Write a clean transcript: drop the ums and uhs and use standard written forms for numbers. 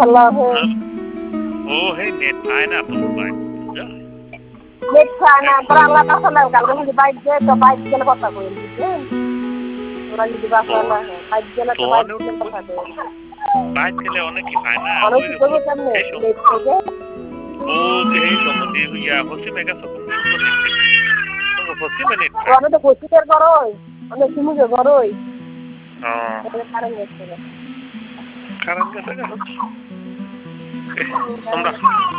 Allah he. Oh, hey, net fine up on the bike. Net fine up, pero Allah ka salam kal ko bike je to bike gele কথা কই বুঝছেন ওরা যদি বাসা না bike gele তো bike gele কথা কই bike gele অনেক কি পায় না অনেক কিছু কেমনে net থেকে ও এই সম্বন্ধে ইয়া হচ্ছে মেগা সুন্দর দেখতে তো হচ্ছে মানে আমি তো কোচিংের করই অনেক সুন্দর করই হ্যাঁ কারণ নেট থেকে কারণ কেটে গেল তোমরা